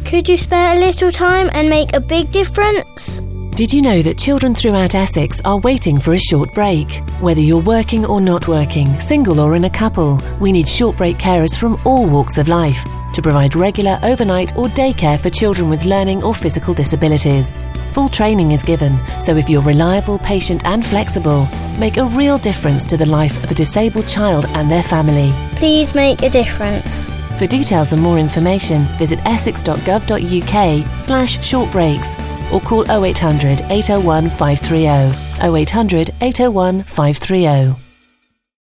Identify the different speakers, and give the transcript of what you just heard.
Speaker 1: Could you spare a little time and make a big difference?
Speaker 2: Did you know that children throughout Essex are waiting for a short break? Whether you're working or not working, single or in a couple, we need short break carers from all walks of life to provide regular overnight or day care for children with learning or physical disabilities. Full training is given, so if you're reliable, patient and flexible, make a real difference to the life of a disabled child and their family.
Speaker 1: Please make a difference.
Speaker 2: For details and more information, visit essex.gov.uk/shortbreaks or call 0800 801 530. 0800 801 530.